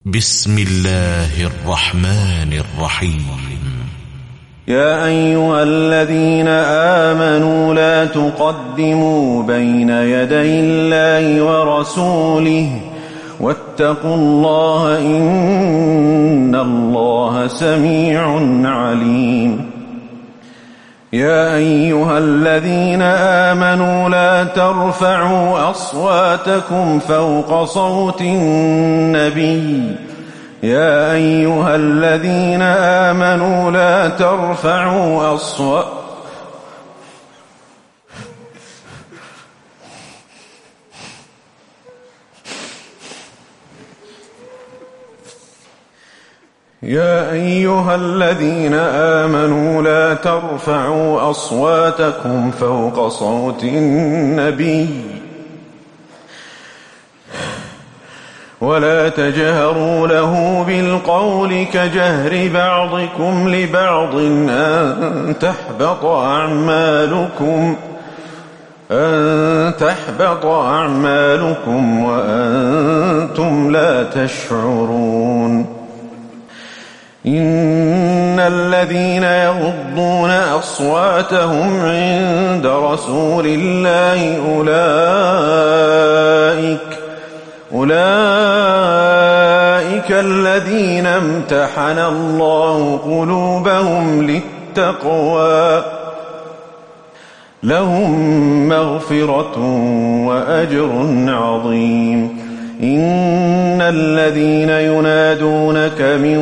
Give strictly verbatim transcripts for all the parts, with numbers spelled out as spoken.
بسم الله الرحمن الرحيم. يا أيها الذين آمنوا لا تقدموا بين يدي الله ورسوله واتقوا الله إن الله سميع عليم. يا أيها الذين آمنوا لا ترفعوا أصواتكم فوق صوت النبي يا أيها الذين آمنوا لا ترفعوا أصواتكم يا أيها الذين آمنوا لا ترفعوا أصواتكم فوق صوت النبي ولا تجهروا له بالقول كجهر بعضكم لبعض أن تحبط أعمالكم أن تحبط أعمالكم وأنتم لا تشعرون. إن الذين يغضون أصواتهم عند رسول الله أولئك أولئك الذين امتحن الله قلوبهم للتقوى لهم مغفرة وأجر عظيم. إن الذين ينادونك من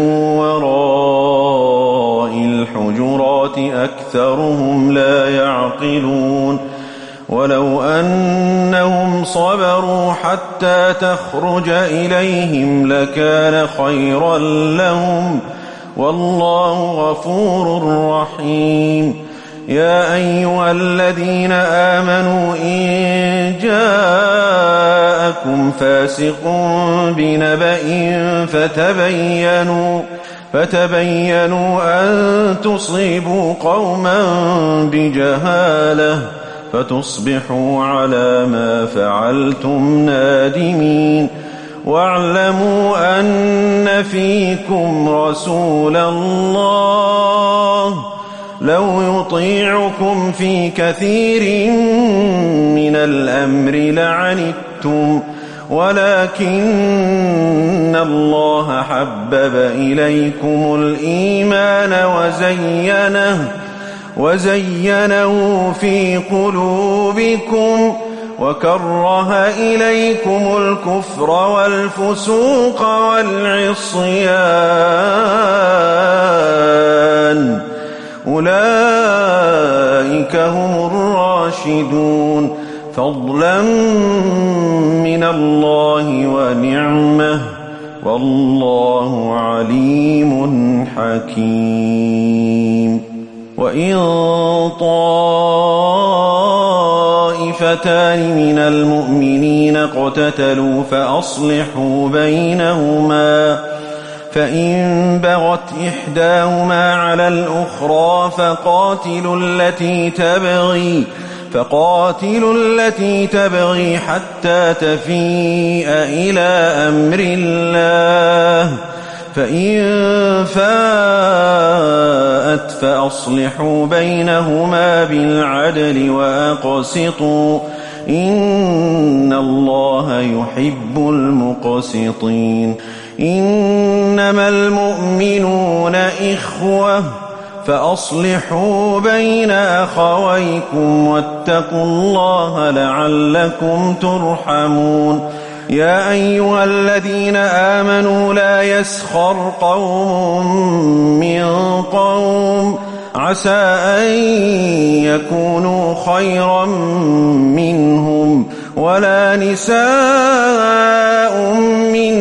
وراء الحجرات أكثرهم لا يعقلون. ولو أنهم صبروا حتى تخرج إليهم لكان خيرا لهم والله غفور رحيم. يا أيها الذين آمنوا إن جاءكم فاسق بنبأ فتبينوا فتبينوا أن تصيبوا قوما بجهالة فتصبحوا على ما فعلتم نادمين. واعلموا أن فيكم رسول الله لو يطيعكم في كثير من الأمر لعنتم ولكن الله حبب إليكم الإيمان وزينه وزينه في قلوبكم وكره إليكم الكفر والفسوق والعصيان أولئك هم الراشدون فضلا من الله ونعمه والله عليم حكيم. وإن طائفتان من المؤمنين اقتتلوا فأصلحوا بينهما فإن بغت إحداهما على الأخرى فقاتلوا التي تبغي فقاتلوا التي تبغي حتى تفيء إلى أمر الله فإن فاءت فأصلحوا بينهما بالعدل وأقسطوا إن الله يحب المقسطين. إنما المؤمنون إخوة فأصلحوا بين أخويكم واتقوا الله لعلكم ترحمون. يا أيها الذين آمنوا لا يسخر قوم من قوم عسى أن يكونوا خيرا منهم ولا نساء من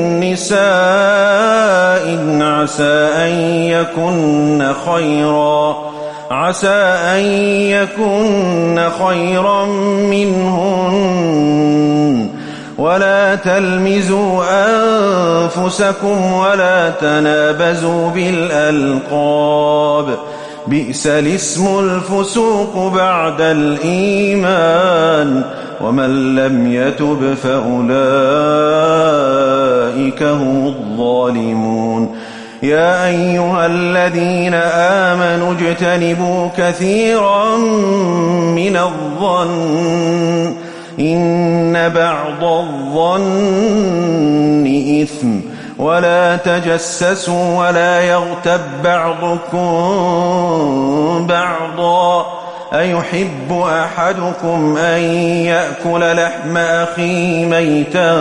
نساء عسى أن يكن خيرا عسى أن يكن خيرا منهن ولا تلمزوا أنفسكم ولا تنابزوا بالألقاب بئس الاسم الفسوق بعد الإيمان ومن لم يتب فأولئك أولئك هم الظالمون. يا أيها الذين آمنوا اجتنبوا كثيرا من الظن إن بعض الظن إثم ولا تجسسوا ولا يغتب بعضكم بعضا أيحب أحدكم أن يأكل لحم أخيه ميتا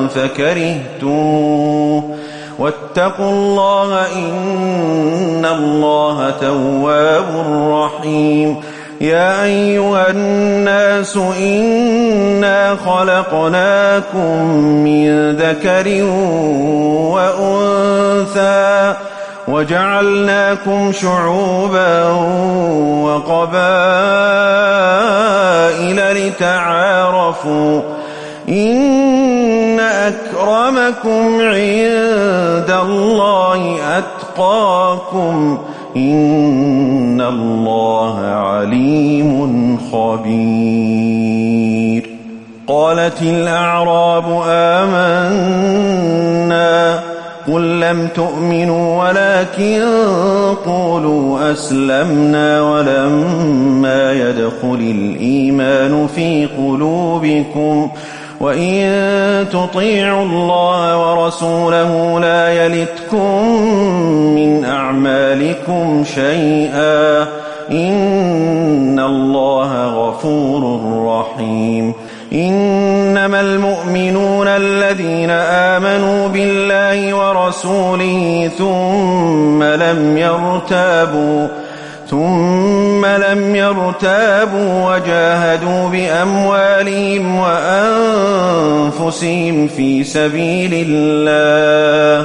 فكرهتموه واتقوا الله إن الله تواب رحيم. يا أيها الناس إنا خلقناكم من ذكر وأنثى وجعلناكم شعوبا وقبائل لتعارفوا إن أكرمكم عند الله أتقاكم إن الله عليم خبير. قالت الأعراب آمنا قل لم تؤمنوا ولكن قولوا أسلمنا ولما يدخل الإيمان في قلوبكم وإن تطيعوا الله ورسوله لا يلتكم من أعمالكم شيئا إن الله غفور رحيم. إنما المؤمنون الذين آمنوا بالله ورسوله ثم لم يرتابوا ثم لم يرتابوا وجاهدوا بأموالهم وأنفسهم في سبيل الله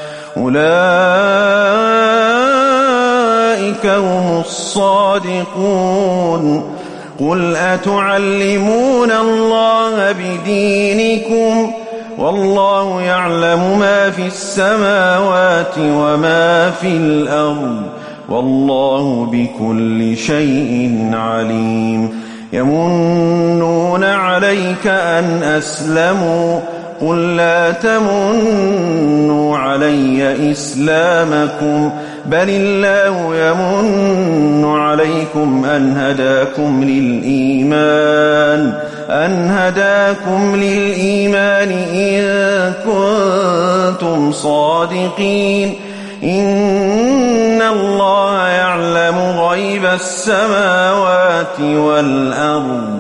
أولئك هم الصادقون. قل أتعلمون الله بدينكم والله يعلم ما في السماوات وما في الأرض والله بكل شيء عليم. يمنون عليك أن أسلموا قل لا تمنوا علي إسلامكم بل الله يمن عليكم أن هداكم للإيمان أن هداكم للإيمان إن كنتم صادقين. إن الله يعلم غيب السماوات والأرض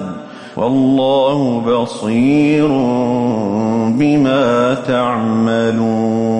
والله بصير بما تعملون.